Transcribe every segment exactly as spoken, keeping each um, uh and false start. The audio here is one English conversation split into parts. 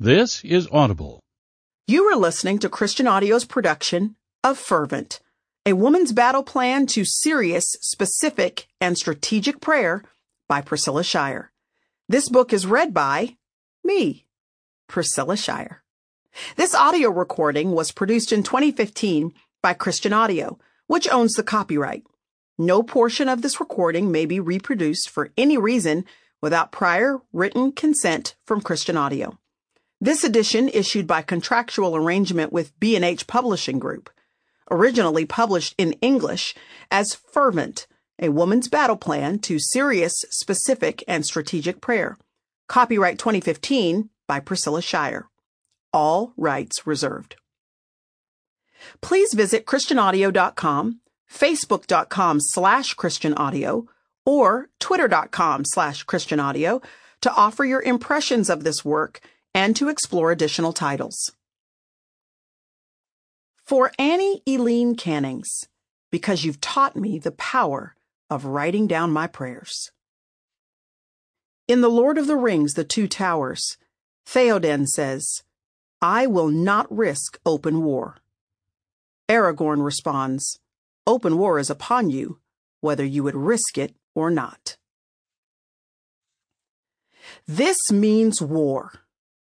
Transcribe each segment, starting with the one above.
This is Audible. You are listening to Christian Audio's production of Fervent, a woman's battle plan to serious, specific, and strategic prayer by Priscilla Shirer. This book is read by me, Priscilla Shirer. This audio recording was produced in twenty fifteen by Christian Audio, which owns the copyright. No portion of this recording may be reproduced for any reason without prior written consent from Christian Audio. This edition issued by contractual arrangement with B and H Publishing Group, originally published in English as Fervent, a woman's battle plan to serious, specific, and strategic prayer. Copyright twenty fifteen by Priscilla Shirer. All rights reserved. Please visit christian audio dot com, facebook dot com slash christian audio, or twitter dot com slash christian audio to offer your impressions of this work and to explore additional titles. For Annie Eileen Cannings, because you've taught me the power of writing down my prayers. In The Lord of the Rings, The Two Towers, Theoden says, "I will not risk open war." Aragorn responds, "Open war is upon you, whether you would risk it or not." This means war.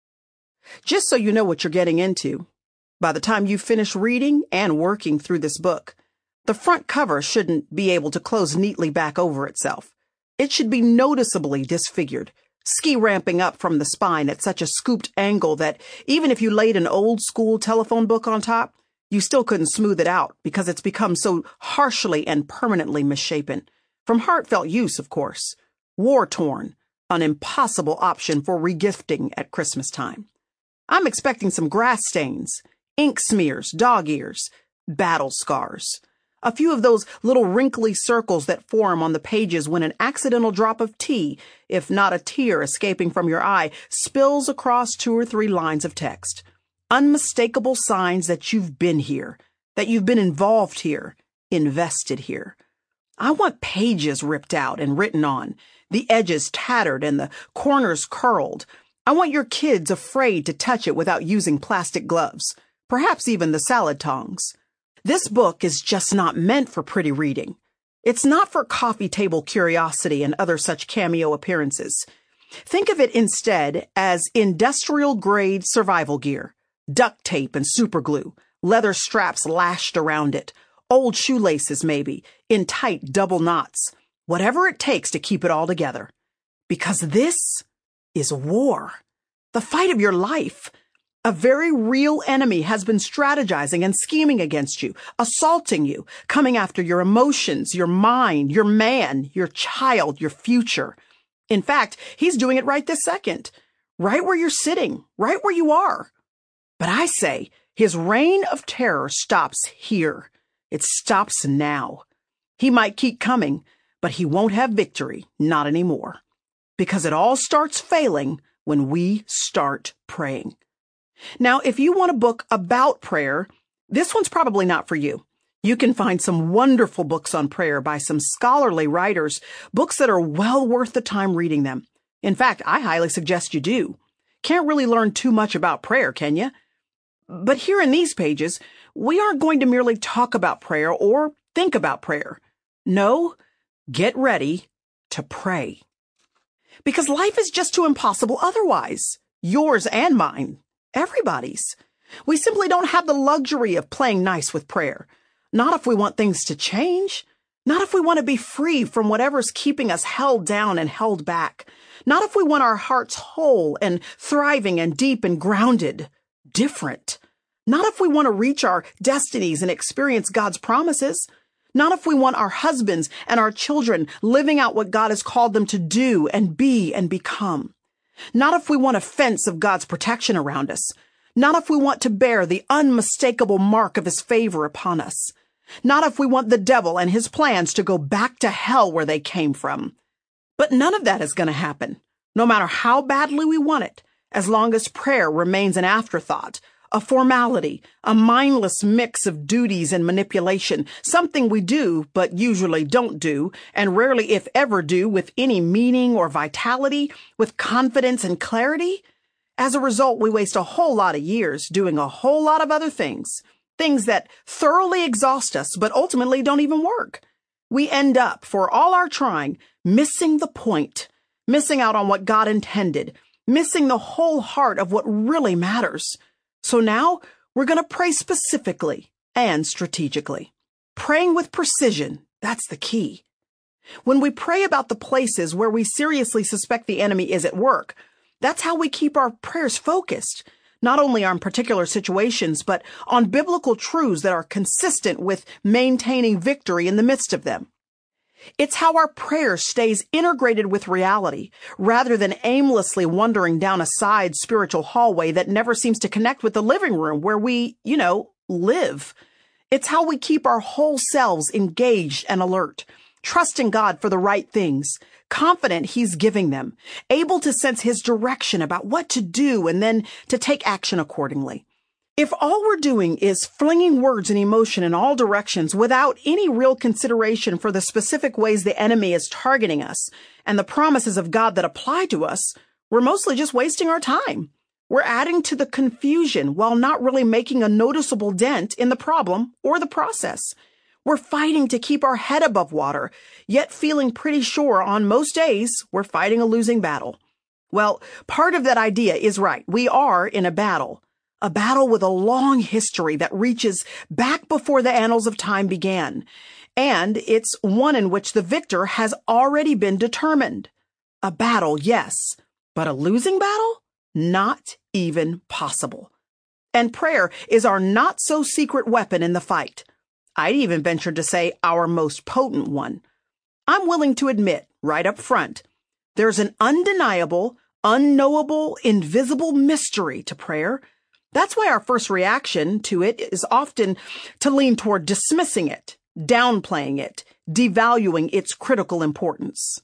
Just so you know what you're getting into, by the time you finish reading and working through this book, the front cover shouldn't be able to close neatly back over itself. It should be noticeably disfigured, ski ramping up from the spine at such a scooped angle that even if you laid an old-school telephone book on top, you still couldn't smooth it out because it's become so harshly and permanently misshapen. From heartfelt use, of course. War-torn, an impossible option for regifting at Christmas time. I'm expecting some grass stains, ink smears, dog ears, battle scars. A few of those little wrinkly circles that form on the pages when an accidental drop of tea, if not a tear escaping from your eye, spills across two or three lines of text. Unmistakable signs that you've been here, that you've been involved here, invested here. I want pages ripped out and written on, the edges tattered and the corners curled. I want your kids afraid to touch it without using plastic gloves, perhaps even the salad tongs. This book is just not meant for pretty reading. It's not for coffee table curiosity and other such cameo appearances. Think of it instead as industrial-grade survival gear, duct tape and superglue, leather straps lashed around it, old shoelaces maybe, in tight double knots, whatever it takes to keep it all together. Because this is war. The fight of your life. A very real enemy has been strategizing and scheming against you, assaulting you, coming after your emotions, your mind, your man, your child, your future. In fact, he's doing it right this second, right where you're sitting, right where you are. But I say, his reign of terror stops here. It stops now. He might keep coming, but he won't have victory, not anymore. Because it all starts failing when we start praying. Now, if you want a book about prayer, this one's probably not for you. You can find some wonderful books on prayer by some scholarly writers, books that are well worth the time reading them. In fact, I highly suggest you do. Can't really learn too much about prayer, can you? But here in these pages, we aren't going to merely talk about prayer or think about prayer. No, get ready to pray. Because life is just too impossible otherwise. Yours and mine. Everybody's. We simply don't have the luxury of playing nice with prayer. Not if we want things to change. Not if we want to be free from whatever's keeping us held down and held back. Not if we want our hearts whole and thriving and deep and grounded. Different. Not if we want to reach our destinies and experience God's promises. Not if we want our husbands and our children living out what God has called them to do and be and become. Not if we want a fence of God's protection around us. Not if we want to bear the unmistakable mark of his favor upon us. Not if we want the devil and his plans to go back to hell where they came from. But none of that is going to happen, no matter how badly we want it, as long as prayer remains an afterthought, a formality, a mindless mix of duties and manipulation, something we do but usually don't do, and rarely if ever do with any meaning or vitality, with confidence and clarity. As a result, we waste a whole lot of years doing a whole lot of other things, things that thoroughly exhaust us but ultimately don't even work. We end up, for all our trying, missing the point, missing out on what God intended, missing the whole heart of what really matters. So now we're going to pray specifically and strategically. Praying with precision, that's the key. When we pray about the places where we seriously suspect the enemy is at work, that's how we keep our prayers focused, not only on particular situations, but on biblical truths that are consistent with maintaining victory in the midst of them. It's how our prayer stays integrated with reality, rather than aimlessly wandering down a side spiritual hallway that never seems to connect with the living room where we, you know, live. It's how we keep our whole selves engaged and alert, trusting God for the right things, confident He's giving them, able to sense His direction about what to do and then to take action accordingly. If all we're doing is flinging words and emotion in all directions without any real consideration for the specific ways the enemy is targeting us and the promises of God that apply to us, we're mostly just wasting our time. We're adding to the confusion while not really making a noticeable dent in the problem or the process. We're fighting to keep our head above water, yet feeling pretty sure on most days we're fighting a losing battle. Well, part of that idea is right. We are in a battle. A battle with a long history that reaches back before the annals of time began. And it's one in which the victor has already been determined. A battle, yes, but a losing battle? Not even possible. And prayer is our not-so-secret weapon in the fight. I'd even venture to say our most potent one. I'm willing to admit, right up front, there's an undeniable, unknowable, invisible mystery to prayer. That's why our first reaction to it is often to lean toward dismissing it, downplaying it, devaluing its critical importance.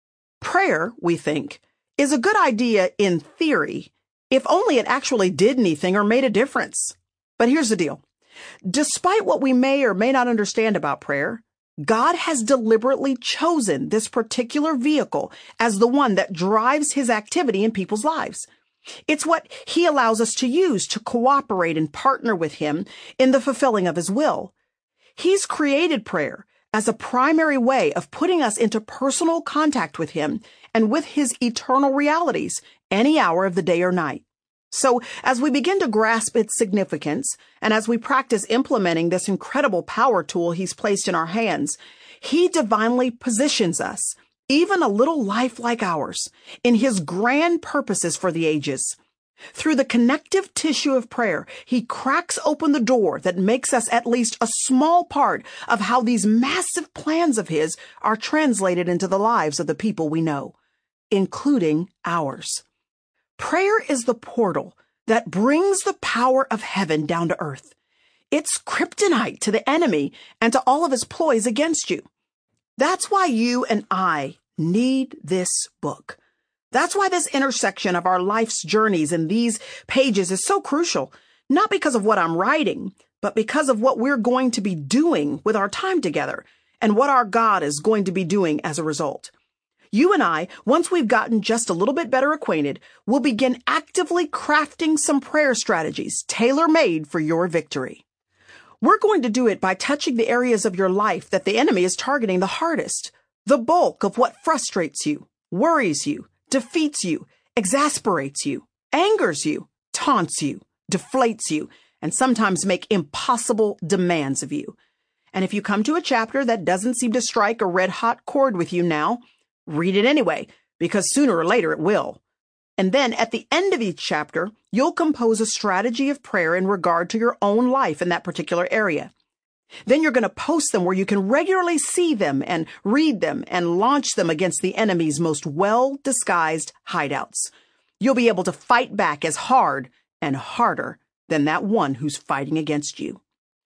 Prayer, we think, is a good idea in theory, if only it actually did anything or made a difference. But here's the deal. Despite what we may or may not understand about prayer, God has deliberately chosen this particular vehicle as the one that drives His activity in people's lives. It's what He allows us to use to cooperate and partner with Him in the fulfilling of His will. He's created prayer as a primary way of putting us into personal contact with Him and with His eternal realities any hour of the day or night. So as we begin to grasp its significance, and as we practice implementing this incredible power tool He's placed in our hands, He divinely positions us, even a little life like ours, in His grand purposes for the ages. Through the connective tissue of prayer, He cracks open the door that makes us at least a small part of how these massive plans of His are translated into the lives of the people we know, including ours. Prayer is the portal that brings the power of heaven down to earth. It's kryptonite to the enemy and to all of his ploys against you. That's why you and I need this book. That's why this intersection of our life's journeys in these pages is so crucial, not because of what I'm writing, but because of what we're going to be doing with our time together and what our God is going to be doing as a result. You and I, once we've gotten just a little bit better acquainted, will begin actively crafting some prayer strategies tailor-made for your victory. We're going to do it by touching the areas of your life that the enemy is targeting the hardest, the bulk of what frustrates you, worries you, defeats you, exasperates you, angers you, taunts you, deflates you, and sometimes make impossible demands of you. And if you come to a chapter that doesn't seem to strike a red-hot chord with you now, read it anyway, because sooner or later it will. And then at the end of each chapter, you'll compose a strategy of prayer in regard to your own life in that particular area. Then you're going to post them where you can regularly see them and read them and launch them against the enemy's most well-disguised hideouts. You'll be able to fight back as hard and harder than that one who's fighting against you.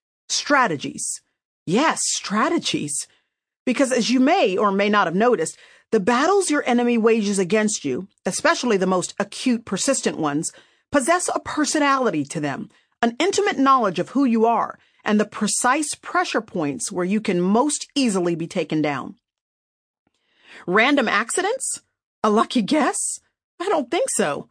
Strategies. Yes, strategies. Because as you may or may not have noticed, the battles your enemy wages against you, especially the most acute, persistent ones, possess a personality to them, an intimate knowledge of who you are, and the precise pressure points where you can most easily be taken down. Random accidents? A lucky guess? I don't think so.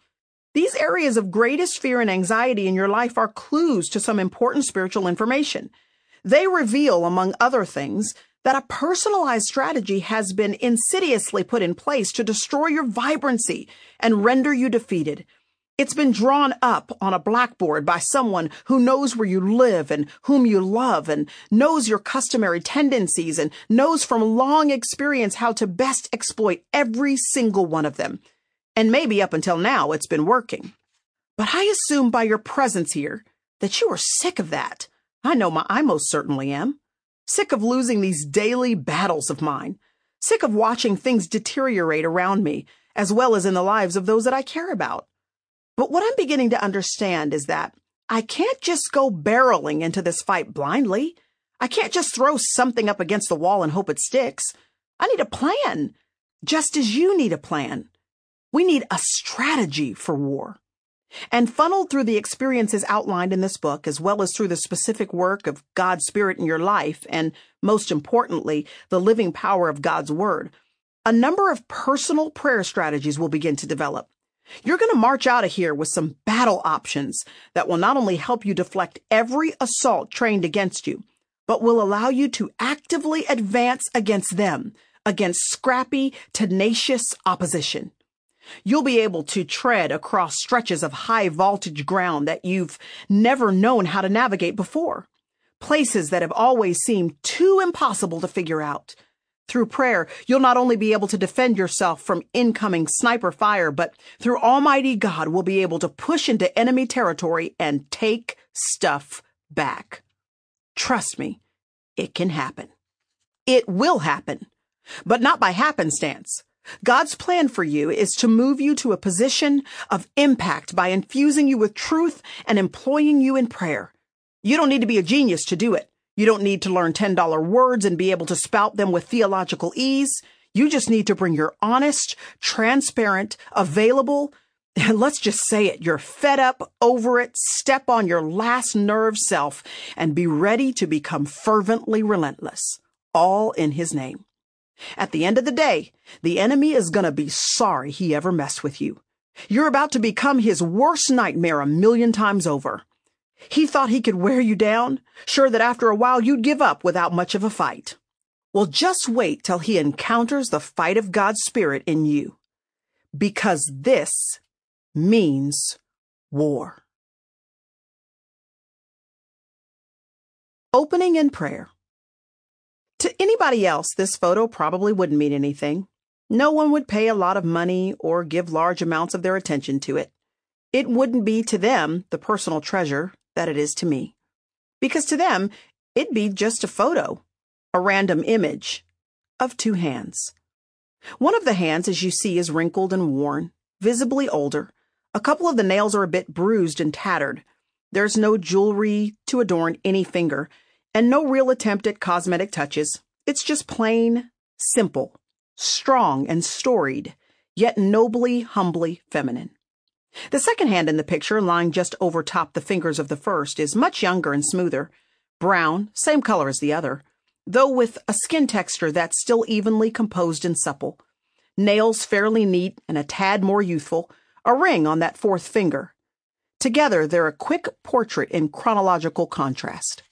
These areas of greatest fear and anxiety in your life are clues to some important spiritual information. They reveal, among other things, that a personalized strategy has been insidiously put in place to destroy your vibrancy and render you defeated. It's been drawn up on a blackboard by someone who knows where you live and whom you love and knows your customary tendencies and knows from long experience how to best exploit every single one of them. And maybe up until now it's been working. But I assume by your presence here that you are sick of that. I know my, I most certainly am. Sick of losing these daily battles of mine. Sick of watching things deteriorate around me, as well as in the lives of those that I care about. But what I'm beginning to understand is that I can't just go barreling into this fight blindly. I can't just throw something up against the wall and hope it sticks. I need a plan, just as you need a plan. We need a strategy for war. And funneled through the experiences outlined in this book, as well as through the specific work of God's Spirit in your life, and most importantly, the living power of God's Word, a number of personal prayer strategies will begin to develop. You're going to march out of here with some battle options that will not only help you deflect every assault trained against you, but will allow you to actively advance against them, against scrappy, tenacious opposition. You'll be able to tread across stretches of high voltage ground that you've never known how to navigate before, places that have always seemed too impossible to figure out. Through prayer, you'll not only be able to defend yourself from incoming sniper fire, but through Almighty God will be able to push into enemy territory and take stuff back. Trust me, it can happen. It will happen, but not by happenstance. God's plan for you is to move you to a position of impact by infusing you with truth and employing you in prayer. You don't need to be a genius to do it. You don't need to learn ten dollar words and be able to spout them with theological ease. You just need to bring your honest, transparent, available, and let's just say it, you're fed up, over it, step on your last nerve self, and be ready to become fervently relentless, all in His name. At the end of the day, the enemy is going to be sorry he ever messed with you. You're about to become his worst nightmare a million times over. He thought he could wear you down, sure that after a while you'd give up without much of a fight. Well, just wait till he encounters the fight of God's Spirit in you, because this means war. Opening in prayer. To anybody else, this photo probably wouldn't mean anything. No one would pay a lot of money or give large amounts of their attention to it. It wouldn't be to them the personal treasure that it is to me. Because to them, it'd be just a photo, a random image of two hands. One of the hands, as you see, is wrinkled and worn, visibly older. A couple of the nails are a bit bruised and tattered. There's no jewelry to adorn any finger, and no real attempt at cosmetic touches. It's just plain, simple, strong and storied, yet nobly, humbly feminine. The second hand in the picture, lying just over top the fingers of the first, is much younger and smoother, brown, same color as the other, though with a skin texture that's still evenly composed and supple. Nails fairly neat and a tad more youthful, a ring on that fourth finger. Together, they're a quick portrait in chronological contrast.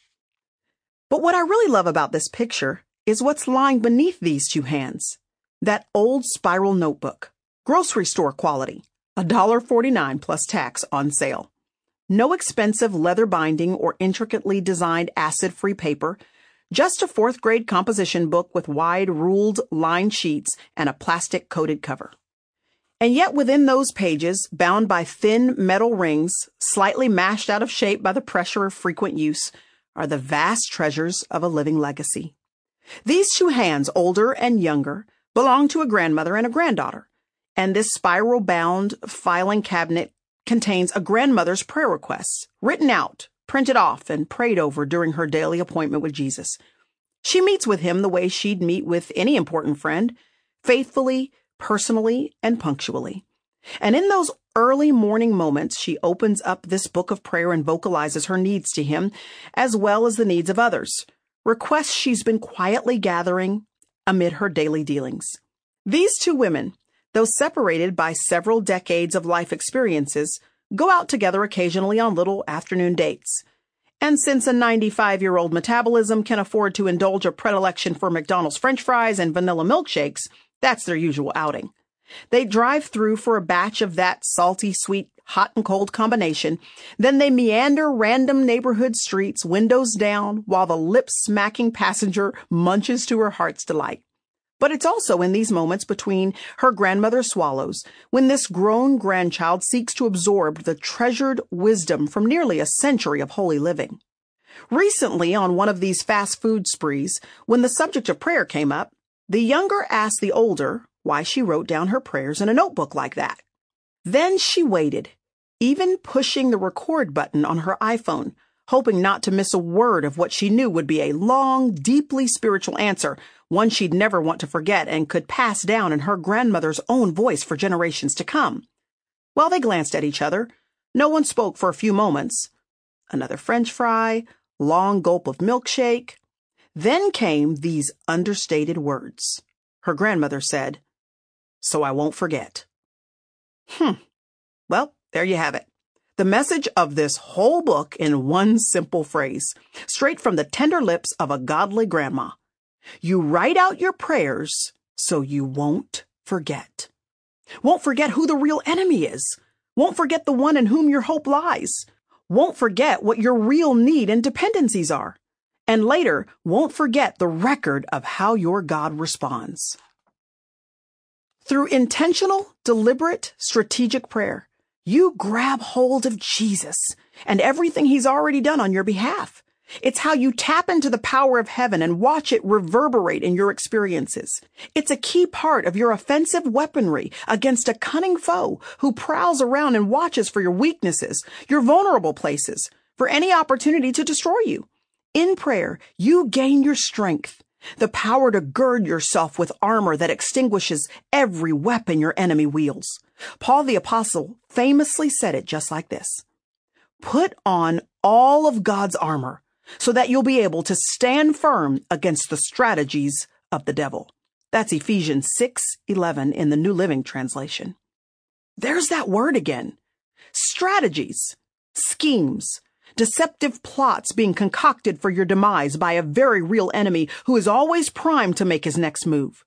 But what I really love about this picture is what's lying beneath these two hands. That old spiral notebook, grocery store quality, one dollar and forty-nine cents plus tax on sale. No expensive leather binding or intricately designed acid-free paper, just a fourth grade composition book with wide ruled lined sheets and a plastic-coated cover. And yet within those pages, bound by thin metal rings, slightly mashed out of shape by the pressure of frequent use, are the vast treasures of a living legacy. These two hands, older and younger, belong to a grandmother and a granddaughter, and this spiral-bound filing cabinet contains a grandmother's prayer requests, written out, printed off, and prayed over during her daily appointment with Jesus. She meets with him the way she'd meet with any important friend, faithfully, personally, and punctually. And in those early morning moments, she opens up this book of prayer and vocalizes her needs to him, as well as the needs of others, requests she's been quietly gathering amid her daily dealings. These two women, though separated by several decades of life experiences, go out together occasionally on little afternoon dates. And since a ninety-five-year-old metabolism can afford to indulge a predilection for McDonald's French fries and vanilla milkshakes, that's their usual outing. They drive through for a batch of that salty, sweet, hot and cold combination. Then they meander random neighborhood streets, windows down, while the lip-smacking passenger munches to her heart's delight. But it's also in these moments between her grandmother's swallows when this grown grandchild seeks to absorb the treasured wisdom from nearly a century of holy living. Recently, on one of these fast food sprees, when the subject of prayer came up, the younger asked the older why she wrote down her prayers in a notebook like that. Then she waited, even pushing the record button on her iPhone, hoping not to miss a word of what she knew would be a long, deeply spiritual answer, one she'd never want to forget and could pass down in her grandmother's own voice for generations to come. While they glanced at each other, no one spoke for a few moments. Another French fry, long gulp of milkshake. Then came these understated words. Her grandmother said, "So I won't forget." Hmm. Well, there you have it. The message of this whole book in one simple phrase, straight from the tender lips of a godly grandma. You write out your prayers so you won't forget. Won't forget who the real enemy is. Won't forget the one in whom your hope lies. Won't forget what your real need and dependencies are. And later, won't forget the record of how your God responds. Through intentional, deliberate, strategic prayer, you grab hold of Jesus and everything he's already done on your behalf. It's how you tap into the power of heaven and watch it reverberate in your experiences. It's a key part of your offensive weaponry against a cunning foe who prowls around and watches for your weaknesses, your vulnerable places, for any opportunity to destroy you. In prayer, you gain your strength, the power to gird yourself with armor that extinguishes every weapon your enemy wields. Paul the Apostle famously said it just like this: "Put on all of God's armor, so that you'll be able to stand firm against the strategies of the devil." That's Ephesians six eleven in the New Living Translation. There's that word again. Strategies, schemes, deceptive plots being concocted for your demise by a very real enemy who is always primed to make his next move.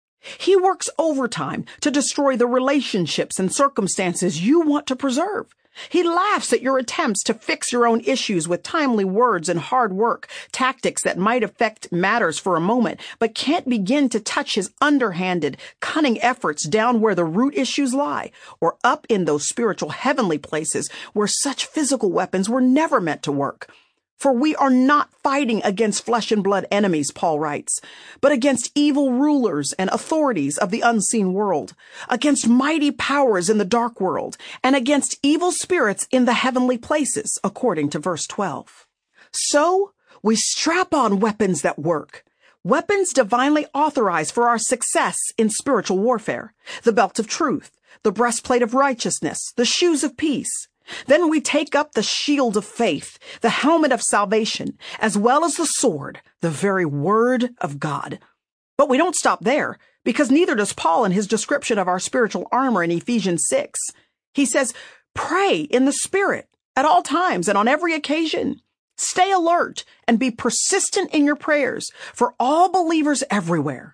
He works overtime to destroy the relationships and circumstances you want to preserve. He laughs at your attempts to fix your own issues with timely words and hard work, tactics that might affect matters for a moment, but can't begin to touch his underhanded, cunning efforts down where the root issues lie, or up in those spiritual heavenly places where such physical weapons were never meant to work. For we are not fighting against flesh and blood enemies, Paul writes, but against evil rulers and authorities of the unseen world, against mighty powers in the dark world, and against evil spirits in the heavenly places, according to verse twelve. So we strap on weapons that work, weapons divinely authorized for our success in spiritual warfare, the belt of truth, the breastplate of righteousness, the shoes of peace. Then we take up the shield of faith, the helmet of salvation, as well as the sword, the very word of God. But we don't stop there, because neither does Paul in his description of our spiritual armor in Ephesians six. He says, pray in the Spirit at all times and on every occasion. Stay alert and be persistent in your prayers for all believers everywhere.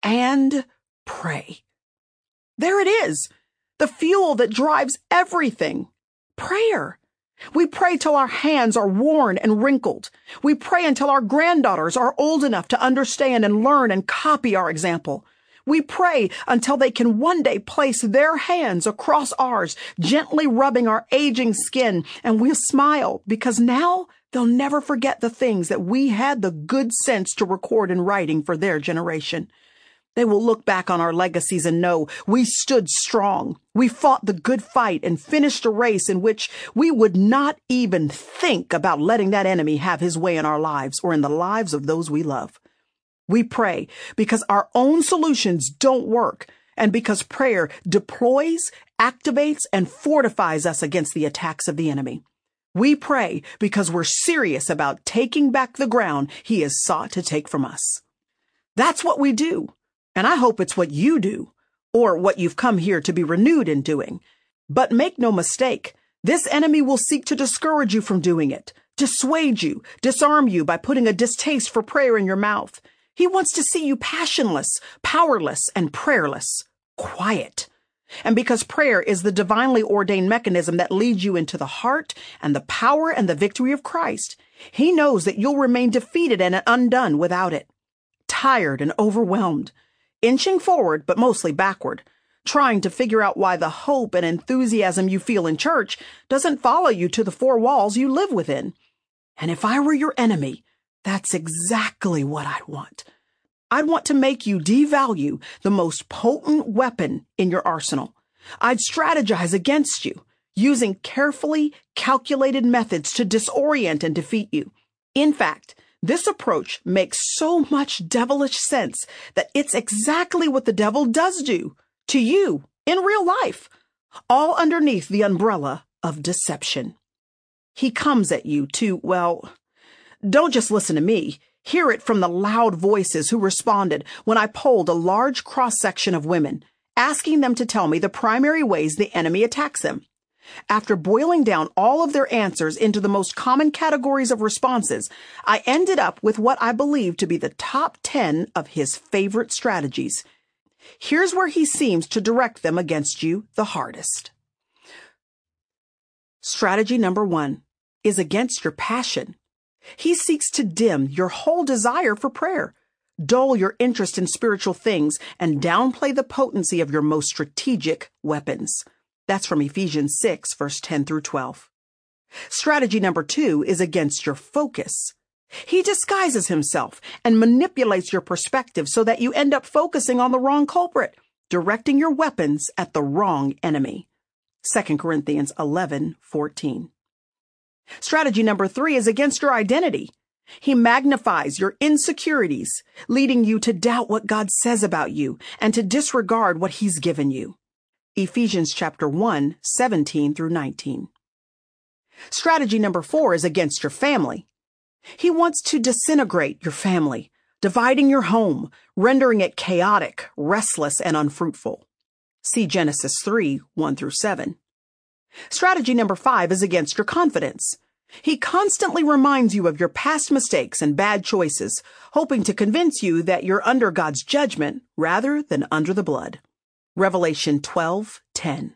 And pray. There it is, the fuel that drives everything. Prayer. We pray till our hands are worn and wrinkled. We pray until our granddaughters are old enough to understand and learn and copy our example. We pray until they can one day place their hands across ours, gently rubbing our aging skin, and we'll smile because now they'll never forget the things that we had the good sense to record in writing for their generation. They will look back on our legacies and know we stood strong. We fought the good fight and finished a race in which we would not even think about letting that enemy have his way in our lives or in the lives of those we love. We pray because our own solutions don't work and because prayer deploys, activates, and fortifies us against the attacks of the enemy. We pray because we're serious about taking back the ground he has sought to take from us. That's what we do. And I hope it's what you do or what you've come here to be renewed in doing. But make no mistake, this enemy will seek to discourage you from doing it, dissuade you, disarm you by putting a distaste for prayer in your mouth. He wants to see you passionless, powerless, and prayerless, quiet. And because prayer is the divinely ordained mechanism that leads you into the heart and the power and the victory of Christ, he knows that you'll remain defeated and undone without it. Tired and overwhelmed, inching forward, but mostly backward, trying to figure out why the hope and enthusiasm you feel in church doesn't follow you to the four walls you live within. And if I were your enemy, that's exactly what I'd want. I'd want to make you devalue the most potent weapon in your arsenal. I'd strategize against you, using carefully calculated methods to disorient and defeat you. In fact, this approach makes so much devilish sense that it's exactly what the devil does do to you in real life, all underneath the umbrella of deception. He comes at you to, well, don't just listen to me. Hear it from the loud voices who responded when I polled a large cross-section of women, asking them to tell me the primary ways the enemy attacks them. After boiling down all of their answers into the most common categories of responses, I ended up with what I believe to be the top ten of his favorite strategies. Here's where he seems to direct them against you the hardest. Strategy number one is against your passion. He seeks to dim your whole desire for prayer, dull your interest in spiritual things, and downplay the potency of your most strategic weapons. That's from Ephesians six, verse ten through twelve. Strategy number two is against your focus. He disguises himself and manipulates your perspective so that you end up focusing on the wrong culprit, directing your weapons at the wrong enemy. Second Corinthians eleven, fourteen. Strategy number three is against your identity. He magnifies your insecurities, leading you to doubt what God says about you and to disregard what he's given you. Ephesians chapter one, seventeen through nineteen. Strategy number four is against your family. He wants to disintegrate your family, dividing your home, rendering it chaotic, restless, and unfruitful. See Genesis three, one through seven. Strategy number five is against your confidence. He constantly reminds you of your past mistakes and bad choices, hoping to convince you that you're under God's judgment rather than under the blood. Revelation twelve, ten.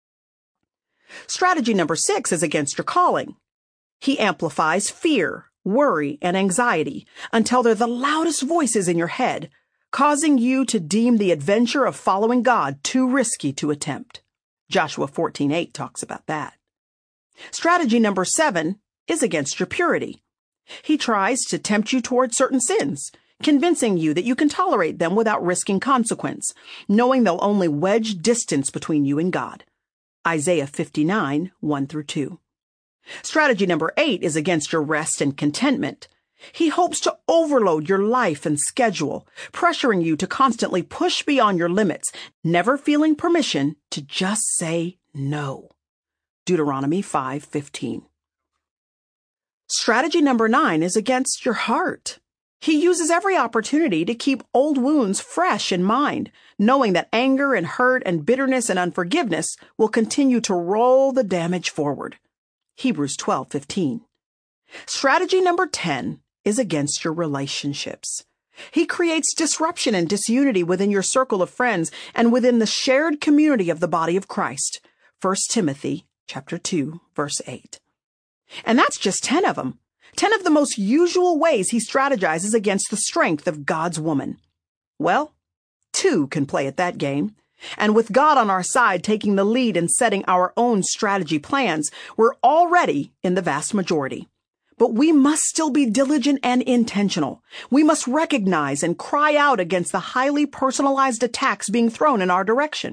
Strategy number six is against your calling. He amplifies fear, worry, and anxiety until they're the loudest voices in your head, causing you to deem the adventure of following God too risky to attempt. Joshua fourteen, eight talks about that. Strategy number seven is against your purity. He tries to tempt you toward certain sins, convincing you that you can tolerate them without risking consequence, knowing they'll only wedge distance between you and God. Isaiah fifty-nine, one through two. Strategy number eight is against your rest and contentment. He hopes to overload your life and schedule, pressuring you to constantly push beyond your limits, never feeling permission to just say no. Deuteronomy five, fifteen. Strategy number nine is against your heart. He uses every opportunity to keep old wounds fresh in mind, knowing that anger and hurt and bitterness and unforgiveness will continue to roll the damage forward. Hebrews twelve, fifteen. Strategy number ten is against your relationships. He creates disruption and disunity within your circle of friends and within the shared community of the body of Christ. First Timothy chapter two, verse eight. And that's just ten of them. Ten of the most usual ways he strategizes against the strength of God's woman. Well, two can play at that game. And with God on our side taking the lead in setting our own strategy plans, we're already in the vast majority. But we must still be diligent and intentional. We must recognize and cry out against the highly personalized attacks being thrown in our direction.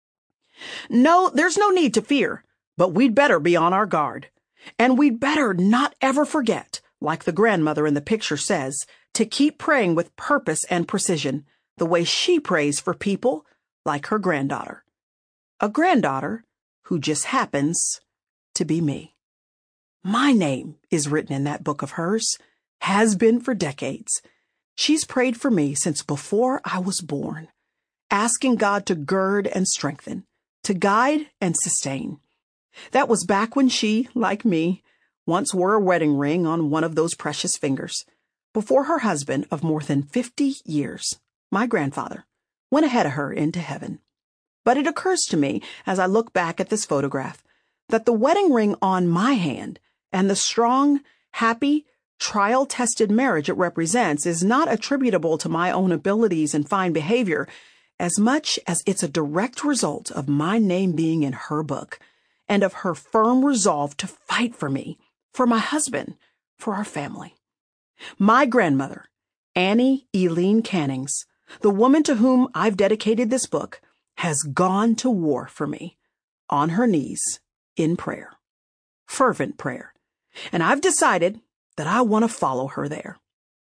No, there's no need to fear, but we'd better be on our guard. And we'd better not ever forget, like the grandmother in the picture says, to keep praying with purpose and precision, the way she prays for people like her granddaughter. A granddaughter who just happens to be me. My name is written in that book of hers, has been for decades. She's prayed for me since before I was born. asking God to gird and strengthen, to guide and sustain. That was back when she, like me, once wore a wedding ring on one of those precious fingers, before her husband of more than fifty years, my grandfather, went ahead of her into heaven. But it occurs to me, as I look back at this photograph, that the wedding ring on my hand and the strong, happy, trial-tested marriage it represents is not attributable to my own abilities and fine behavior as much as it's a direct result of my name being in her book and of her firm resolve to fight for me, for my husband, for our family. My grandmother, Annie Eileen Cannings, the woman to whom I've dedicated this book, has gone to war for me, on her knees, in prayer, fervent prayer, and I've decided that I want to follow her there.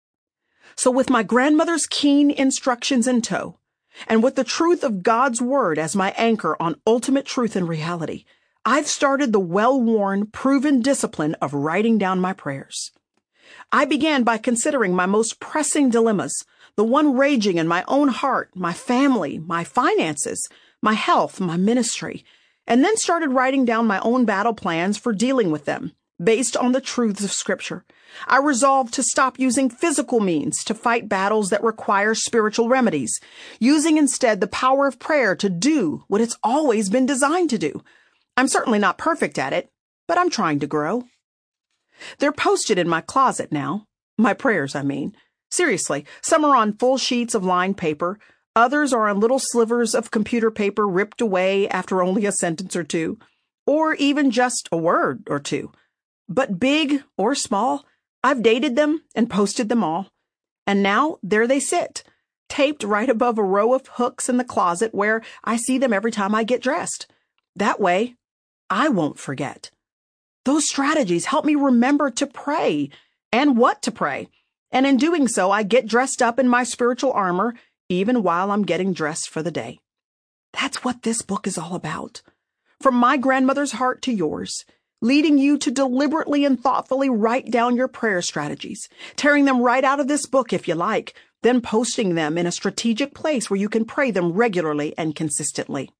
So with my grandmother's keen instructions in tow, and with the truth of God's word as my anchor on ultimate truth and reality, I've started the well-worn, proven discipline of writing down my prayers. I began by considering my most pressing dilemmas, the one raging in my own heart, my family, my finances, my health, my ministry, and then started writing down my own battle plans for dealing with them, based on the truths of Scripture. I resolved to stop using physical means to fight battles that require spiritual remedies, using instead the power of prayer to do what it's always been designed to do. I'm certainly not perfect at it, but I'm trying to grow. They're posted in my closet now. My prayers, I mean. Seriously, some are on full sheets of lined paper. Others are on little slivers of computer paper ripped away after only a sentence or two, or even just a word or two. But big or small, I've dated them and posted them all. And now there they sit, taped right above a row of hooks in the closet where I see them every time I get dressed. That way, I won't forget. Those strategies help me remember to pray and what to pray. And in doing so, I get dressed up in my spiritual armor, even while I'm getting dressed for the day. That's what this book is all about. From my grandmother's heart to yours, leading you to deliberately and thoughtfully write down your prayer strategies, tearing them right out of this book if you like, then posting them in a strategic place where you can pray them regularly and consistently.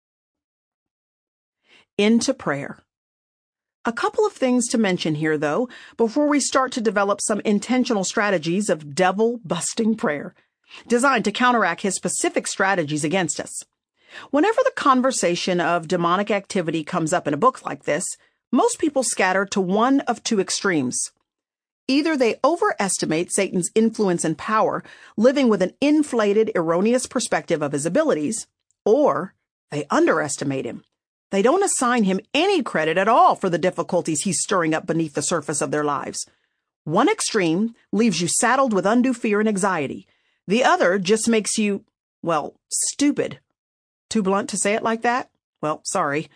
Into prayer. A couple of things to mention here, though, before we start to develop some intentional strategies of devil-busting prayer, designed to counteract his specific strategies against us. Whenever the conversation of demonic activity comes up in a book like this, most people scatter to one of two extremes. Either they overestimate Satan's influence and power, living with an inflated, erroneous perspective of his abilities, or they underestimate him. They don't assign him any credit at all for the difficulties he's stirring up beneath the surface of their lives. One extreme leaves you saddled with undue fear and anxiety. The other just makes you, well, stupid. Too blunt to say it like that? Well, sorry.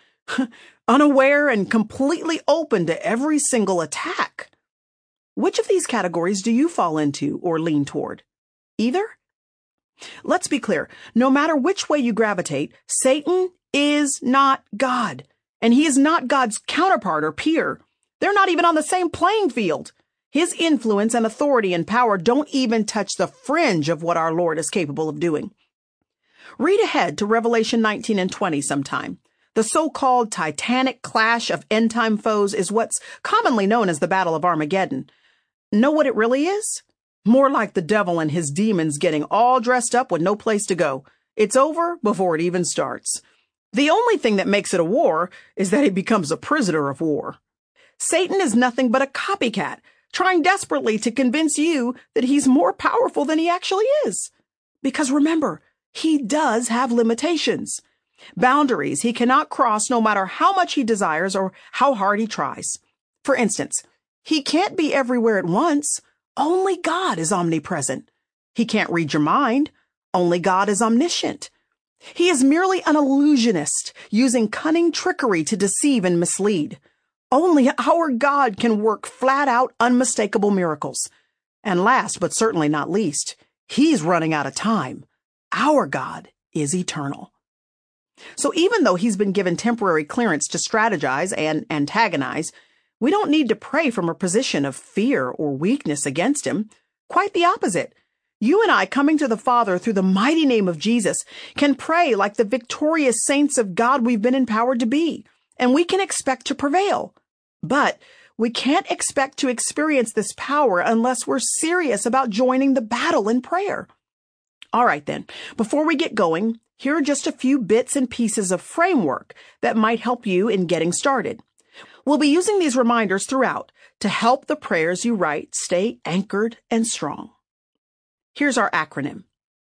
Unaware and completely open to every single attack. Which of these categories do you fall into or lean toward? Either? Let's be clear. No matter which way you gravitate, Satan is not God, and he is not God's counterpart or peer. They're not even on the same playing field. His influence and authority and power don't even touch the fringe of what our Lord is capable of doing. Read ahead to Revelation nineteen and twenty sometime. The so-called titanic clash of end-time foes is what's commonly known as the Battle of Armageddon. Know what it really is? More like the devil and his demons getting all dressed up with no place to go. It's over before it even starts. The only thing that makes it a war is that he becomes a prisoner of war. Satan is nothing but a copycat, trying desperately to convince you that he's more powerful than he actually is. Because remember, he does have limitations. Boundaries he cannot cross no matter how much he desires or how hard he tries. For instance, he can't be everywhere at once. Only God is omnipresent. He can't read your mind. Only God is omniscient. He is merely an illusionist, using cunning trickery to deceive and mislead. Only our God can work flat-out, unmistakable miracles. And last, but certainly not least, he's running out of time. Our God is eternal. So even though he's been given temporary clearance to strategize and antagonize, we don't need to pray from a position of fear or weakness against him. Quite the opposite. You and I, coming to the Father through the mighty name of Jesus, can pray like the victorious saints of God we've been empowered to be, and we can expect to prevail. But we can't expect to experience this power unless we're serious about joining the battle in prayer. All right, then, before we get going, here are just a few bits and pieces of framework that might help you in getting started. We'll be using these reminders throughout to help the prayers you write stay anchored and strong. Here's our acronym.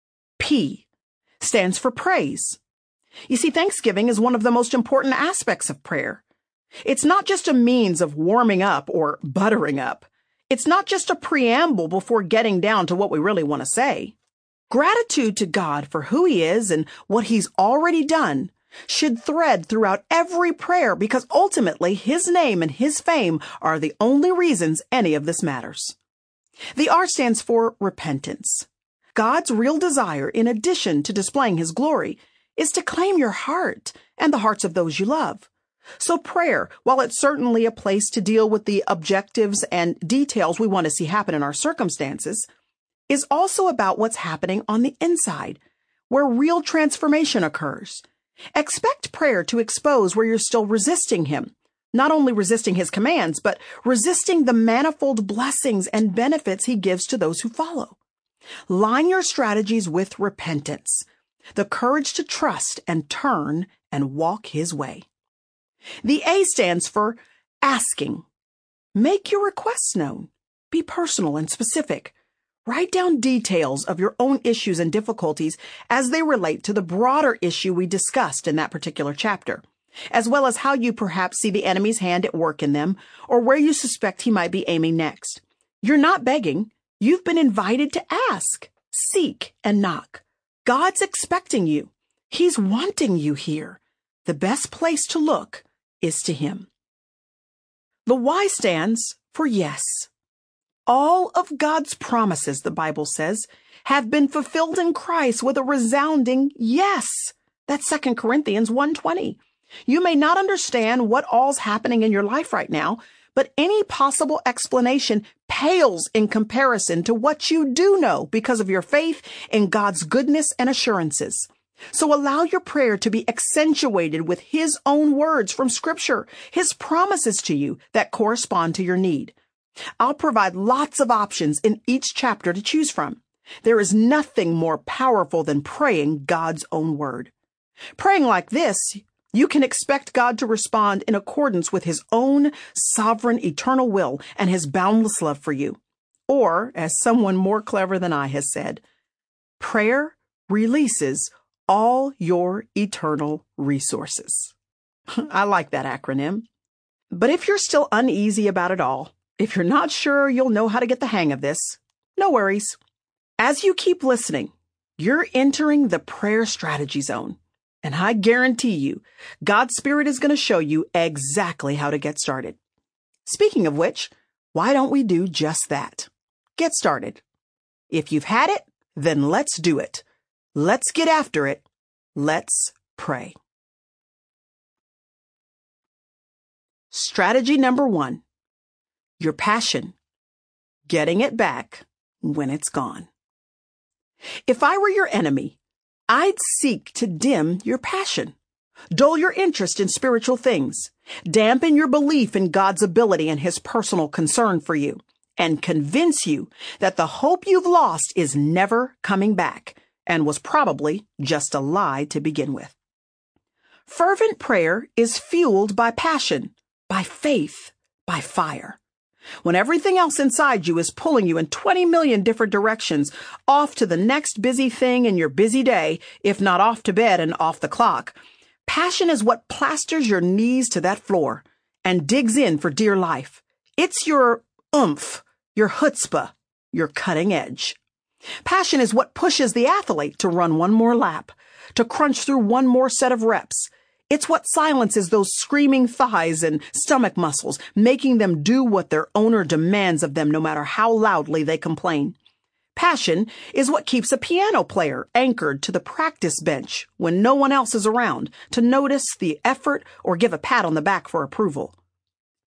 P stands for praise. You see, Thanksgiving is one of the most important aspects of prayer. It's not just a means of warming up or buttering up. It's not just a preamble before getting down to what we really want to say. Gratitude to God for who He is and what He's already done should thread throughout every prayer because ultimately His name and His fame are the only reasons any of this matters. The R stands for repentance. God's real desire, in addition to displaying His glory, is to claim your heart and the hearts of those you love. So prayer, while it's certainly a place to deal with the objectives and details we want to see happen in our circumstances, is also about what's happening on the inside, where real transformation occurs. Expect prayer to expose where you're still resisting Him, not only resisting His commands, but resisting the manifold blessings and benefits He gives to those who follow. Line your strategies with repentance, the courage to trust and turn and walk His way. The A stands for asking. Make your requests known. Be personal and specific. Write down details of your own issues and difficulties as they relate to the broader issue we discussed in that particular chapter, as well as how you perhaps see the enemy's hand at work in them or where you suspect he might be aiming next. You're not begging. You've been invited to ask, seek, and knock. God's expecting you. He's wanting you here. The best place to look is to Him. The Y stands for yes. All of God's promises, the Bible says, have been fulfilled in Christ with a resounding yes. That's Second Corinthians one twenty. You may not understand what all's happening in your life right now, but any possible explanation pales in comparison to what you do know because of your faith in God's goodness and assurances. So allow your prayer to be accentuated with His own words from Scripture, His promises to you that correspond to your need. I'll provide lots of options in each chapter to choose from. There is nothing more powerful than praying God's own word. Praying like this, you can expect God to respond in accordance with His own sovereign eternal will and His boundless love for you. Or, as someone more clever than I has said, prayer releases all your eternal resources. I like that acronym. But if you're still uneasy about it all, if you're not sure you'll know how to get the hang of this, no worries. As you keep listening, you're entering the prayer strategy zone. And I guarantee you, God's Spirit is going to show you exactly how to get started. Speaking of which, why don't we do just that? Get started. If you've had it, then let's do it. Let's get after it. Let's pray. Strategy number one. Your passion. Getting it back when it's gone. If I were your enemy, I'd seek to dim your passion, dull your interest in spiritual things, dampen your belief in God's ability and His personal concern for you, and convince you that the hope you've lost is never coming back and was probably just a lie to begin with. Fervent prayer is fueled by passion, by faith, by fire. When everything else inside you is pulling you in twenty million different directions, off to the next busy thing in your busy day, if not off to bed and off the clock, passion is what plasters your knees to that floor and digs in for dear life. It's your oomph, your chutzpah, your cutting edge. Passion is what pushes the athlete to run one more lap, to crunch through one more set of reps. It's what silences those screaming thighs and stomach muscles, making them do what their owner demands of them no matter how loudly they complain. Passion is what keeps a piano player anchored to the practice bench when no one else is around to notice the effort or give a pat on the back for approval.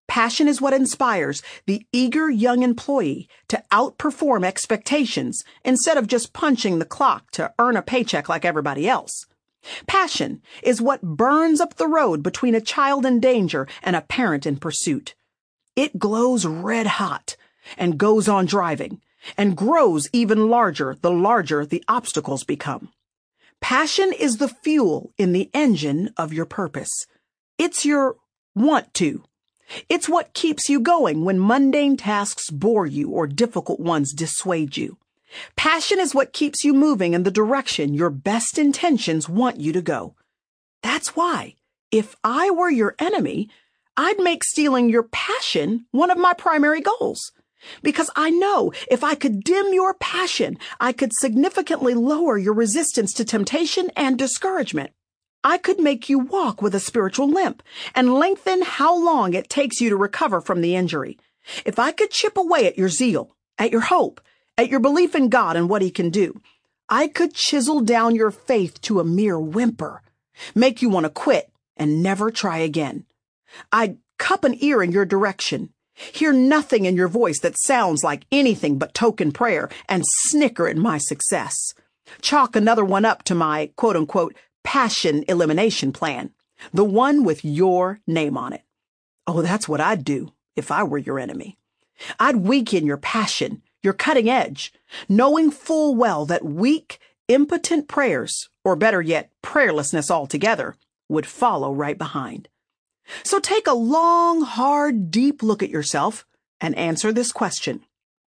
Passion is what inspires the eager young employee to outperform expectations instead of just punching the clock to earn a paycheck like everybody else. Passion is what burns up the road between a child in danger and a parent in pursuit. It glows red hot and goes on driving and grows even larger the larger the obstacles become. Passion is the fuel in the engine of your purpose. It's your want to. It's what keeps you going when mundane tasks bore you or difficult ones dissuade you. Passion is what keeps you moving in the direction your best intentions want you to go. That's why, if I were your enemy, I'd make stealing your passion one of my primary goals. Because I know if I could dim your passion, I could significantly lower your resistance to temptation and discouragement. I could make you walk with a spiritual limp and lengthen how long it takes you to recover from the injury. If I could chip away at your zeal, at your hope, at your belief in God and what He can do, I could chisel down your faith to a mere whimper, make you want to quit and never try again. I'd cup an ear in your direction, hear nothing in your voice that sounds like anything but token prayer, and snicker at my success. Chalk another one up to my quote-unquote passion elimination plan, the one with your name on it. Oh, that's what I'd do if I were your enemy. I'd weaken your passion, your cutting edge, knowing full well that weak, impotent prayers, or better yet, prayerlessness altogether, would follow right behind. So take a long, hard, deep look at yourself and answer this question.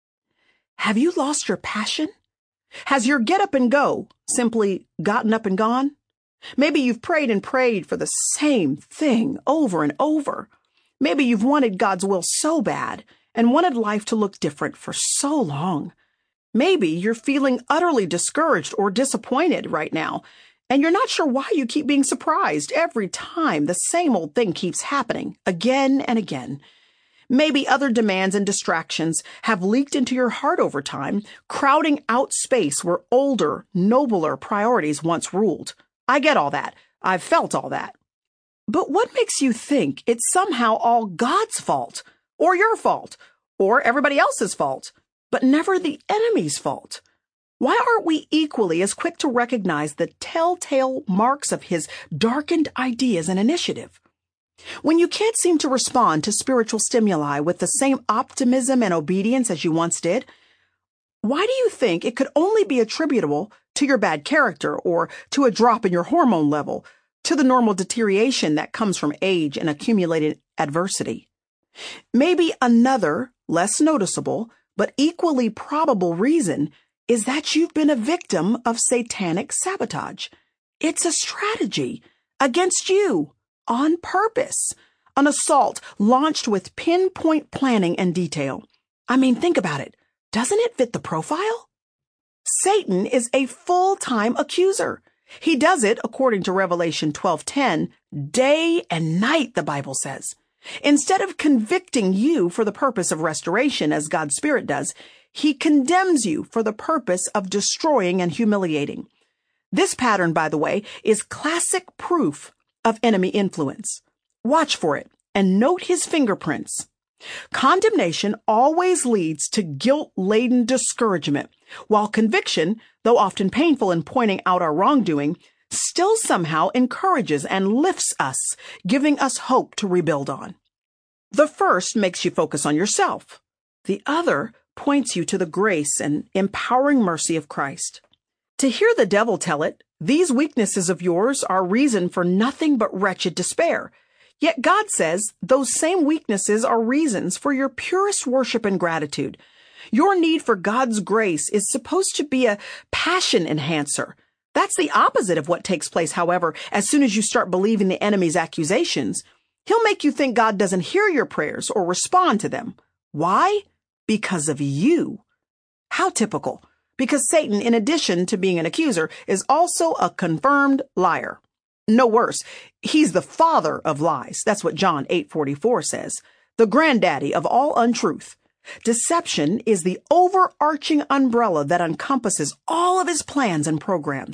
Have you lost your passion? Has your get up and go simply gotten up and gone? Maybe you've prayed and prayed for the same thing over and over. Maybe you've wanted God's will so bad and wanted life to look different for so long. Maybe you're feeling utterly discouraged or disappointed right now, and you're not sure why you keep being surprised every time the same old thing keeps happening again and again. Maybe other demands and distractions have leaked into your heart over time, crowding out space where older, nobler priorities once ruled. I get all that. I've felt all that. But what makes you think it's somehow all God's fault, or your fault, or everybody else's fault, but never the enemy's fault? Why aren't we equally as quick to recognize the telltale marks of his darkened ideas and initiative? When you can't seem to respond to spiritual stimuli with the same optimism and obedience as you once did, why do you think it could only be attributable to your bad character or to a drop in your hormone level, to the normal deterioration that comes from age and accumulated adversity? Maybe another, less noticeable, but equally probable reason is that you've been a victim of satanic sabotage. It's a strategy against you on purpose, an assault launched with pinpoint planning and detail. I mean, think about it. Doesn't it fit the profile? Satan is a full-time accuser. He does it, according to Revelation twelve ten, day and night, the Bible says. Instead of convicting you for the purpose of restoration, as God's Spirit does, he condemns you for the purpose of destroying and humiliating. This pattern, by the way, is classic proof of enemy influence. Watch for it and note his fingerprints. Condemnation always leads to guilt-laden discouragement, while conviction, though often painful in pointing out our wrongdoing, still somehow encourages and lifts us, giving us hope to rebuild on. The first makes you focus on yourself. The other points you to the grace and empowering mercy of Christ. To hear the devil tell it, these weaknesses of yours are reason for nothing but wretched despair. Yet God says those same weaknesses are reasons for your purest worship and gratitude. Your need for God's grace is supposed to be a passion enhancer. That's the opposite of what takes place, however, as soon as you start believing the enemy's accusations. He'll make you think God doesn't hear your prayers or respond to them. Why? Because of you. How typical. Because Satan, in addition to being an accuser, is also a confirmed liar. No worse, he's the father of lies. That's what John eight forty-four says. The granddaddy of all untruth. Deception is the overarching umbrella that encompasses all of his plans and programs.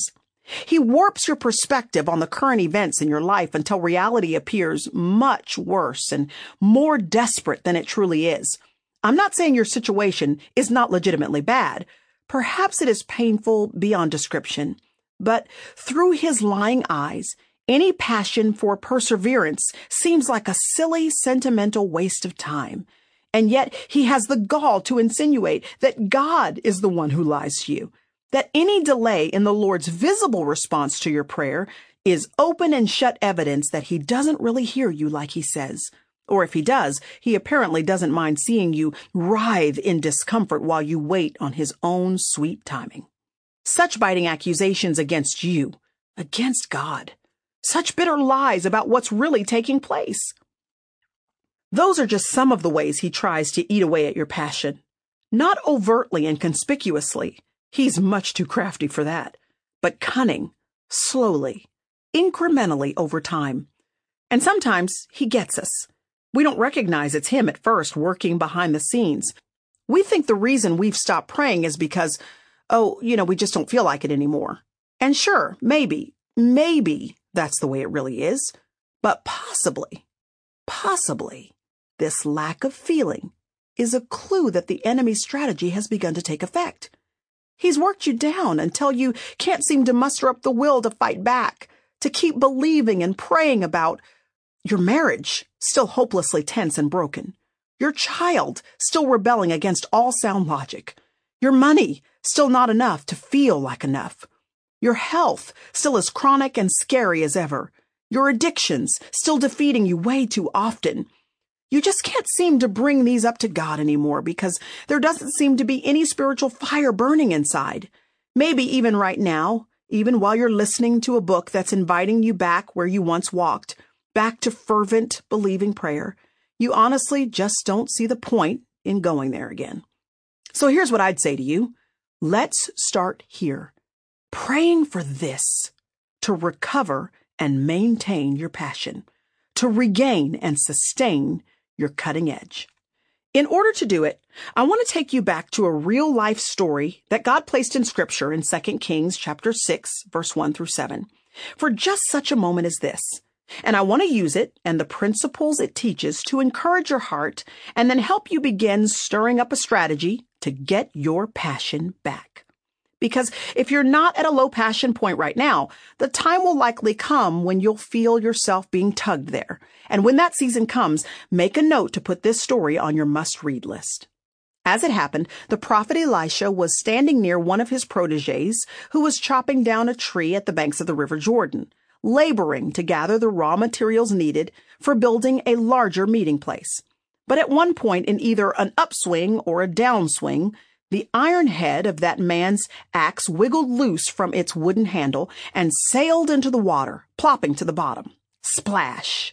He warps your perspective on the current events in your life until reality appears much worse and more desperate than it truly is. I'm not saying your situation is not legitimately bad. Perhaps it is painful beyond description. But through his lying eyes, any passion for perseverance seems like a silly, sentimental waste of time. And yet he has the gall to insinuate that God is the one who lies to you, that any delay in the Lord's visible response to your prayer is open and shut evidence that he doesn't really hear you like he says. Or if he does, he apparently doesn't mind seeing you writhe in discomfort while you wait on his own sweet timing. Such biting accusations against you, against God, such bitter lies about what's really taking place. Those are just some of the ways he tries to eat away at your passion. Not overtly and conspicuously. He's much too crafty for that. But cunning, slowly, incrementally over time. And sometimes he gets us. We don't recognize it's him at first working behind the scenes. We think the reason we've stopped praying is because, oh, you know, we just don't feel like it anymore. And sure, maybe, maybe that's the way it really is. But possibly, possibly, this lack of feeling is a clue that the enemy's strategy has begun to take effect. He's worked you down until you can't seem to muster up the will to fight back, to keep believing and praying about your marriage, still hopelessly tense and broken, your child, still rebelling against all sound logic, your money, still not enough to feel like enough, your health, still as chronic and scary as ever, your addictions, still defeating you way too often. You just can't seem to bring these up to God anymore because there doesn't seem to be any spiritual fire burning inside. Maybe even right now, even while you're listening to a book that's inviting you back where you once walked, back to fervent, believing prayer, you honestly just don't see the point in going there again. So here's what I'd say to you. Let's start here. Praying for this, to recover and maintain your passion, to regain and sustain your cutting edge. In order to do it, I want to take you back to a real life story that God placed in Scripture in Second Kings chapter six, verse one through seven, for just such a moment as this. And I want to use it and the principles it teaches to encourage your heart and then help you begin stirring up a strategy to get your passion back. Because if you're not at a low passion point right now, the time will likely come when you'll feel yourself being tugged there. And when that season comes, make a note to put this story on your must-read list. As it happened, the prophet Elisha was standing near one of his proteges who was chopping down a tree at the banks of the River Jordan, laboring to gather the raw materials needed for building a larger meeting place. But at one point in either an upswing or a downswing, the iron head of that man's axe wiggled loose from its wooden handle and sailed into the water, plopping to the bottom. Splash!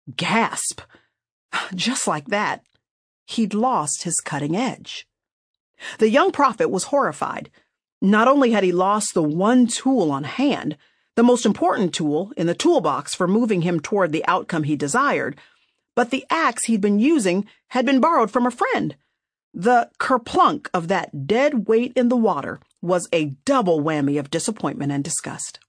Gasp! Just like that, he'd lost his cutting edge. The young prophet was horrified. Not only had he lost the one tool on hand, the most important tool in the toolbox for moving him toward the outcome he desired, but the axe he'd been using had been borrowed from a friend. The kerplunk of that dead weight in the water was a double whammy of disappointment and disgust.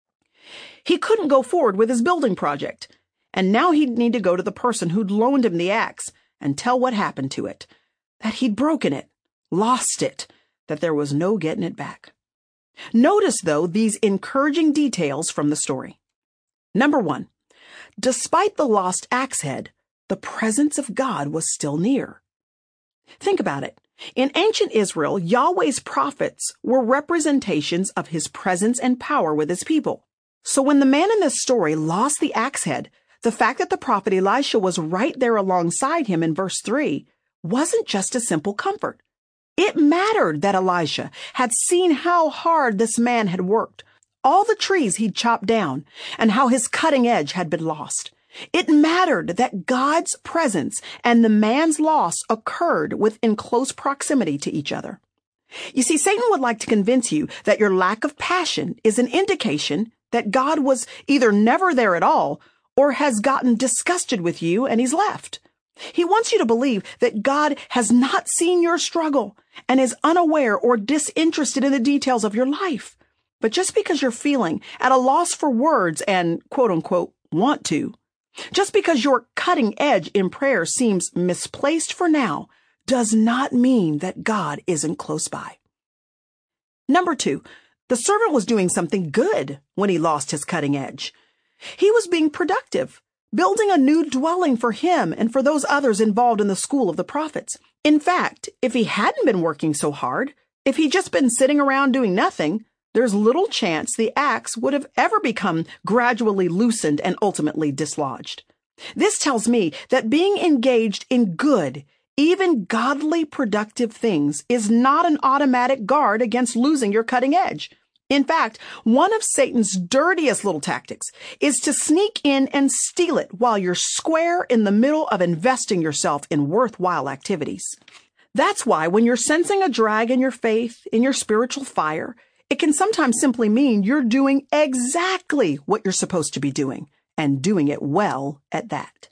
He couldn't go forward with his building project, and now he'd need to go to the person who'd loaned him the axe and tell what happened to it, that he'd broken it, lost it, that there was no getting it back. Notice, though, these encouraging details from the story. Number one, despite the lost axe head, the presence of God was still near. Think about it. In ancient Israel, Yahweh's prophets were representations of his presence and power with his people. So when the man in this story lost the axe head, the fact that the prophet Elisha was right there alongside him in verse three wasn't just a simple comfort. It mattered that Elisha had seen how hard this man had worked, all the trees he'd chopped down, and how his cutting edge had been lost. It mattered that God's presence and the man's loss occurred within close proximity to each other. You see, Satan would like to convince you that your lack of passion is an indication that God was either never there at all or has gotten disgusted with you and he's left. He wants you to believe that God has not seen your struggle and is unaware or disinterested in the details of your life. But just because you're feeling at a loss for words and quote unquote want to, just because your cutting edge in prayer seems misplaced for now, does not mean that God isn't close by. Number two, the servant was doing something good when he lost his cutting edge. He was being productive, building a new dwelling for him and for those others involved in the school of the prophets. In fact, if he hadn't been working so hard, if he'd just been sitting around doing nothing, there's little chance the axe would have ever become gradually loosened and ultimately dislodged. This tells me that being engaged in good, even godly productive things is not an automatic guard against losing your cutting edge. In fact, one of Satan's dirtiest little tactics is to sneak in and steal it while you're square in the middle of investing yourself in worthwhile activities. That's why when you're sensing a drag in your faith, in your spiritual fire, it can sometimes simply mean you're doing exactly what you're supposed to be doing, and doing it well at that.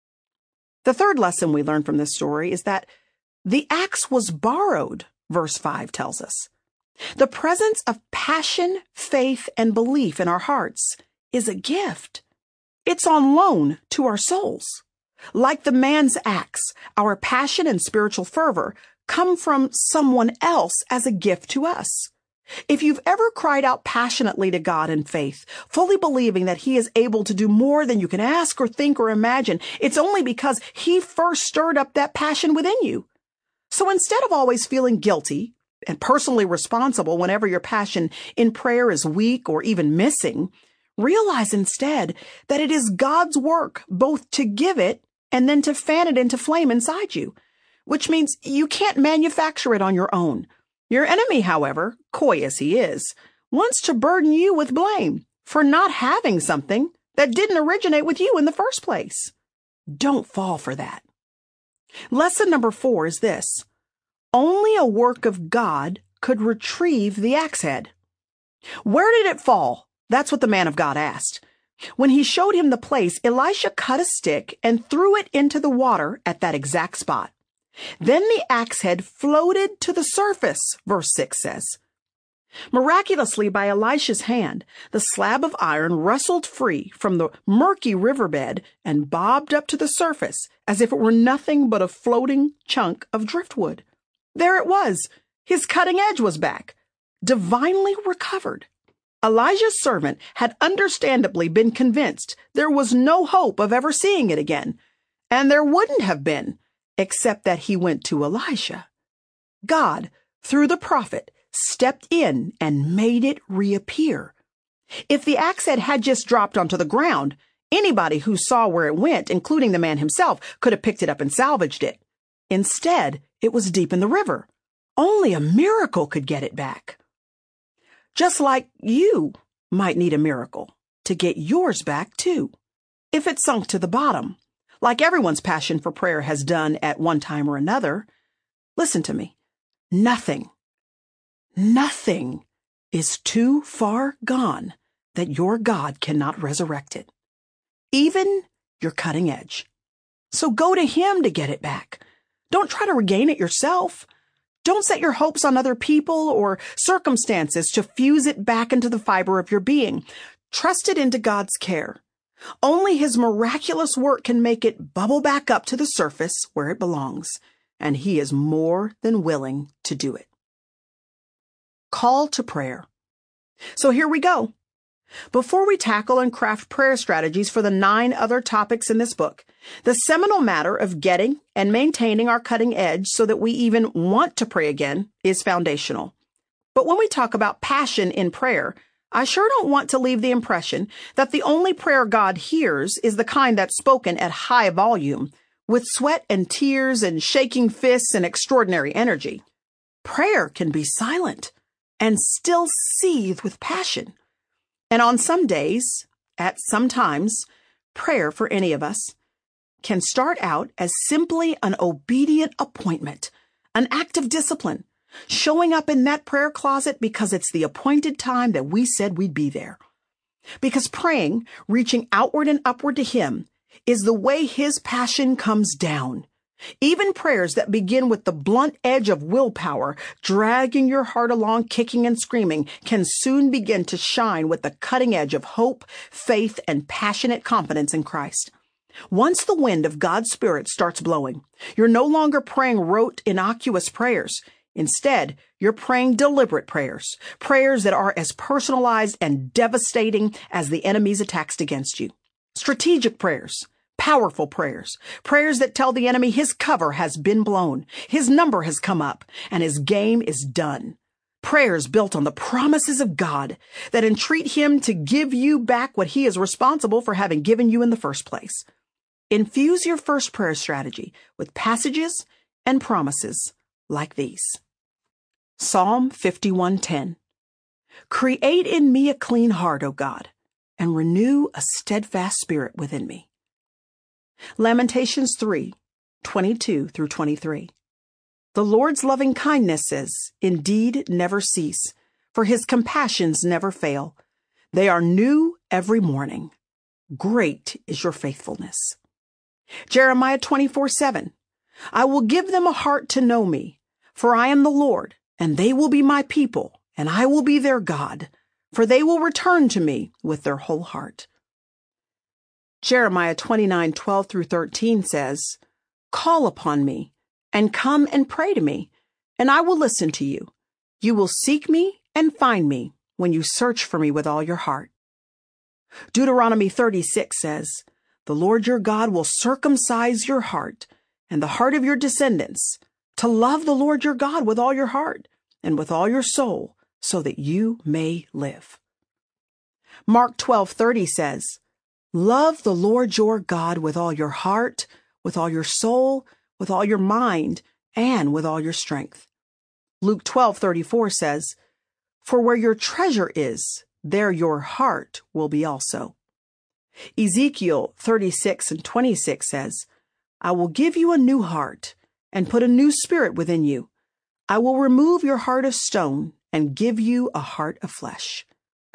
The third lesson we learn from this story is that the axe was borrowed, verse five tells us. The presence of passion, faith, and belief in our hearts is a gift. It's on loan to our souls. Like the man's axe, our passion and spiritual fervor come from someone else as a gift to us. If you've ever cried out passionately to God in faith, fully believing that He is able to do more than you can ask or think or imagine, it's only because He first stirred up that passion within you. So instead of always feeling guilty and personally responsible whenever your passion in prayer is weak or even missing, realize instead that it is God's work both to give it and then to fan it into flame inside you, which means you can't manufacture it on your own. Your enemy, however, coy as he is, wants to burden you with blame for not having something that didn't originate with you in the first place. Don't fall for that. Lesson number four is this. Only a work of God could retrieve the axe head. Where did it fall? That's what the man of God asked. When he showed him the place, Elisha cut a stick and threw it into the water at that exact spot. Then the axe head floated to the surface, verse six says. Miraculously, by Elisha's hand, the slab of iron wrestled free from the murky riverbed and bobbed up to the surface as if it were nothing but a floating chunk of driftwood. There it was. His cutting edge was back, divinely recovered. Elijah's servant had understandably been convinced there was no hope of ever seeing it again, and there wouldn't have been, except that he went to Elisha. God, through the prophet, stepped in and made it reappear. If the axe head had just dropped onto the ground, anybody who saw where it went, including the man himself, could have picked it up and salvaged it. Instead, it was deep in the river. Only a miracle could get it back. Just like you might need a miracle to get yours back, too, if it sunk to the bottom, like everyone's passion for prayer has done at one time or another. Listen to me. Nothing, nothing is too far gone that your God cannot resurrect it, even your cutting edge. So go to Him to get it back. Don't try to regain it yourself. Don't set your hopes on other people or circumstances to fuse it back into the fiber of your being. Trust it into God's care. Only His miraculous work can make it bubble back up to the surface where it belongs, and He is more than willing to do it. Call to prayer. So here we go. Before we tackle and craft prayer strategies for the nine other topics in this book, the seminal matter of getting and maintaining our cutting edge so that we even want to pray again is foundational. But when we talk about passion in prayer, I sure don't want to leave the impression that the only prayer God hears is the kind that's spoken at high volume, with sweat and tears and shaking fists and extraordinary energy. Prayer can be silent and still seethe with passion. And on some days, at some times, prayer for any of us can start out as simply an obedient appointment, an act of discipline, showing up in that prayer closet because it's the appointed time that we said we'd be there. Because praying, reaching outward and upward to Him, is the way His passion comes down. Even prayers that begin with the blunt edge of willpower, dragging your heart along, kicking and screaming, can soon begin to shine with the cutting edge of hope, faith, and passionate confidence in Christ. Once the wind of God's Spirit starts blowing, you're no longer praying rote, innocuous prayers. Instead, you're praying deliberate prayers, prayers that are as personalized and devastating as the enemy's attacks against you. Strategic prayers, powerful prayers, prayers that tell the enemy his cover has been blown, his number has come up, and his game is done. Prayers built on the promises of God that entreat him to give you back what he is responsible for having given you in the first place. Infuse your first prayer strategy with passages and promises like these. Psalm fifty-one ten. Create in me a clean heart, O God, and renew a steadfast spirit within me. Lamentations three twenty-two through twenty-three. The Lord's loving kindnesses indeed never cease, for his compassions never fail. They are new every morning. Great is your faithfulness. Jeremiah twenty-four seven. I will give them a heart to know me, for I am the Lord, and they will be my people, and I will be their God, for they will return to me with their whole heart. Jeremiah twenty-nine twelve through thirteen says, Call upon me, and come and pray to me, and I will listen to you. You will seek me and find me when you search for me with all your heart. Deuteronomy thirty-six says, The Lord your God will circumcise your heart and the heart of your descendants, to love the Lord your God with all your heart and with all your soul, so that you may live. Mark twelve thirty says, Love the Lord your God with all your heart, with all your soul, with all your mind, and with all your strength. Luke twelve thirty-four says, For where your treasure is, there your heart will be also. Ezekiel thirty-six and twenty-six says, I will give you a new heart and put a new spirit within you. I will remove your heart of stone and give you a heart of flesh.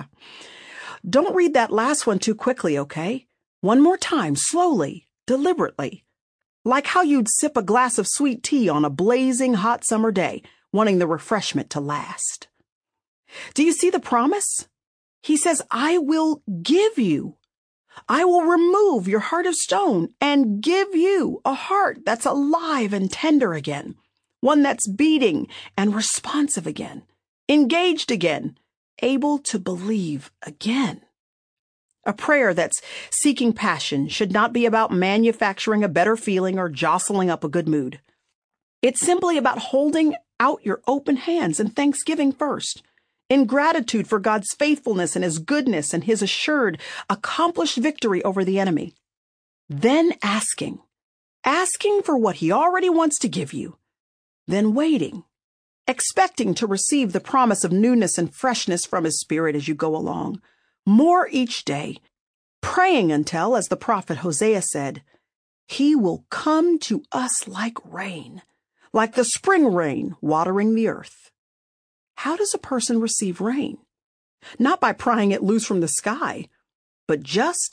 Don't read that last one too quickly, okay? One more time, slowly, deliberately. Like how you'd sip a glass of sweet tea on a blazing hot summer day, wanting the refreshment to last. Do you see the promise? He says, I will give you. I will remove your heart of stone and give you a heart that's alive and tender again, one that's beating and responsive again, engaged again, able to believe again. A prayer that's seeking passion should not be about manufacturing a better feeling or jostling up a good mood. It's simply about holding out your open hands in thanksgiving first, in gratitude for God's faithfulness and his goodness and his assured, accomplished victory over the enemy. Then asking, asking for what he already wants to give you. Then waiting, expecting to receive the promise of newness and freshness from his Spirit as you go along. More each day, praying until, as the prophet Hosea said, he will come to us like rain, like the spring rain watering the earth. How does a person receive rain? Not by prying it loose from the sky, but just